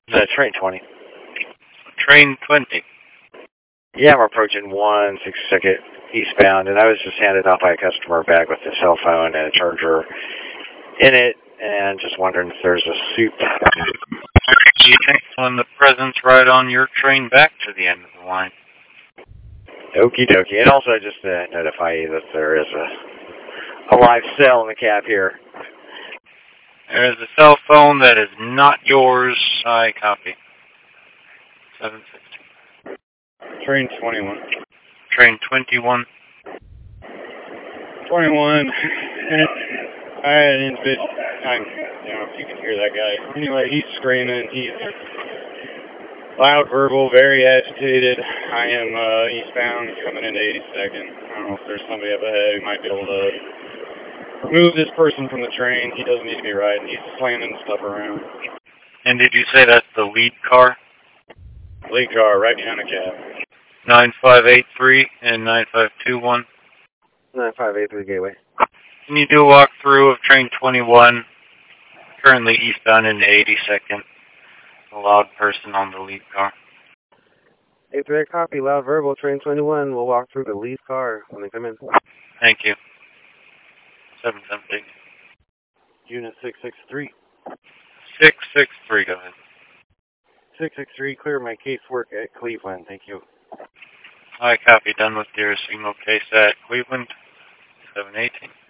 Train 20. Train 20. Yeah, I'm approaching 162nd eastbound, and I was just handed off by a customer bag with a cell phone and a charger in it, and just wondering if there's a soup. Do you think when the present's right on your train back to the end of the line? Okie dokie. And also just to notify you that there is a live cell in the cab here. There is a cell phone that is not yours. I copy. 760. Train 21. Train 21. 21. And I had an individual. I don't know if you can hear that guy. Anyway, he's screaming. He's loud verbal, very agitated. I am eastbound, coming into 82nd. I don't know if there's somebody up ahead who might be able to move this person from the train. He doesn't need to be riding. He's slamming stuff around. And did you say that's the lead car? Lead car right behind the cab. 9583 and 9521. 9583 Gateway. Can you do a walkthrough of train 21, currently eastbound into 82nd? A loud person on the lead car. 83 copy, loud verbal, train 21. We'll walk through the lead car when they come in. Thank you. 770. Unit 663. 663, go ahead. 663, clear my casework at Cleveland. Thank you. I copy, done with your signal case at Cleveland. 718.